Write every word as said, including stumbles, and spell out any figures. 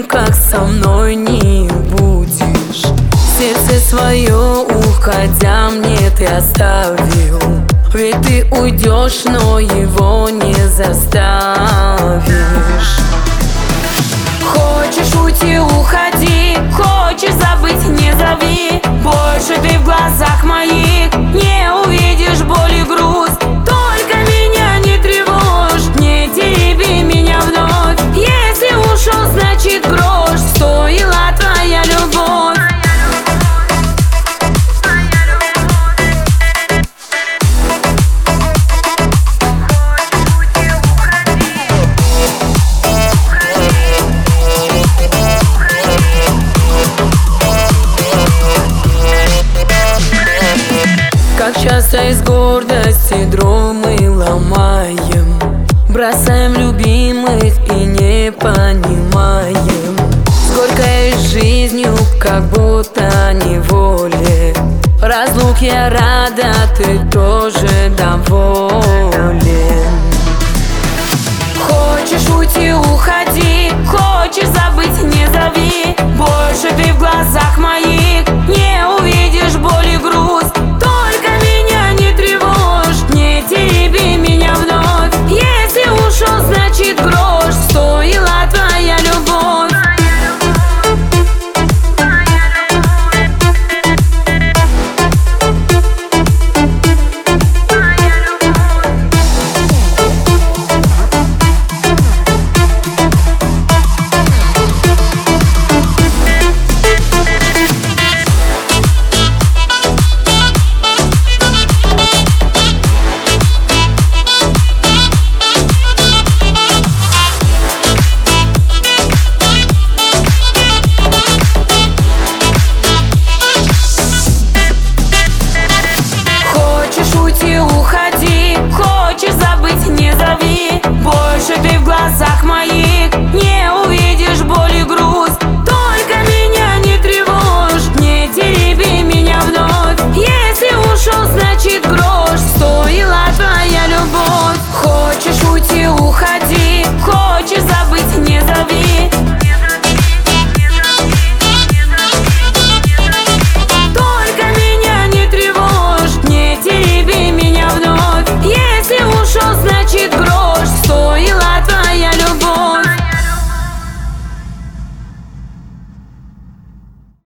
как со мной не будешь. Сердце свое, уходя, мне ты оставил. Ведь ты уйдешь, но его не заставишь. Хочешь уйти — уходи, хочешь забыть — не зови. Больше ты в глазах моих не увидишь боль и грусть. Только меня не тревожь, не тереби меня вновь. Если ушел, значит грош стоила твоя любовь. Как часто из гордости дров мы ломаем, бросаем любимых и не понимаем. С горькой жизнью, как будто неволе. Разлук я рада, ты тоже доволен. Хочешь уйти — уходи, хочешь забыть — не зови. Больше ты в глазах